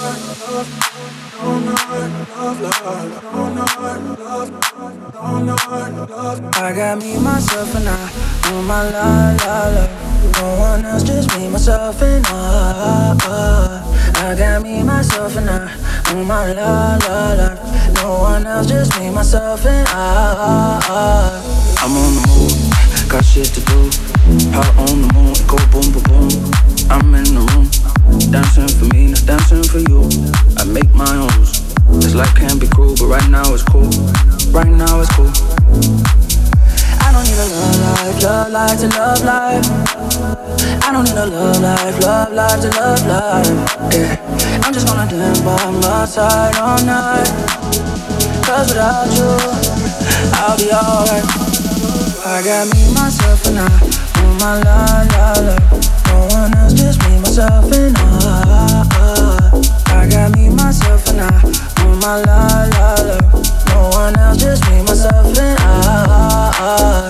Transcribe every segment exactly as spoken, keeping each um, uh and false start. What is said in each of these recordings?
I got me, myself, and I on my la la la. No one else, just me, myself, and I. I got me, myself, and I on my la la la. No one else, just me, myself, and I. I'm on the move, got shit to do. Hot on the moon, go boom, boom, boom. I'm in the room, dancing for me, not dancing for you. I make my own rules. This life can be cruel, but right now it's cool. Right now it's cool. I don't need a love life, love life to love life. I don't need a love life, love life to love life. Yeah, I'm just gonna dance by my side all night. Cause without you, I'll be alright. I got me, myself, and I on my la la la. No one else, just me, myself, and I. I got me, myself, and I on my la la la. No one else, just me, myself, and I.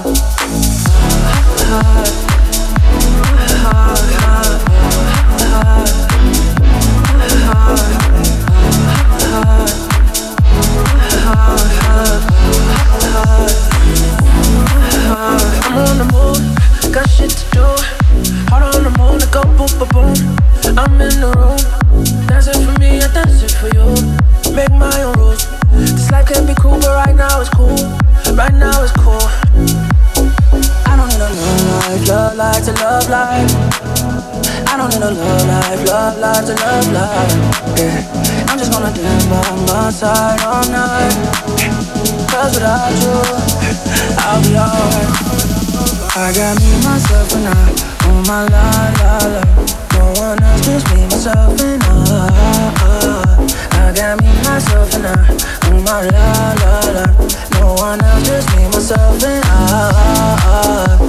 I'm on the move, got shit to do. Hard on the moon, to go boom, boom, boom. I'm in the room, dancing for me, I dance it for you. Make my own rules. This life can be cool, but right now it's cool. Right now it's cool. I don't need a love life, love life to love life. I don't need a love life, love life to love life. Yeah, I'm just gonna dance by my side all night. Cause without you, I'll be alright. I got me, myself, and I on my la la la. No one else, just me, myself, and I. I got me, myself, and I on my la la la. No one else, just me, myself, and I.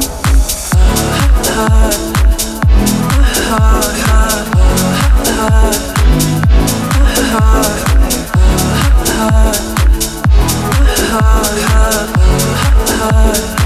Hard,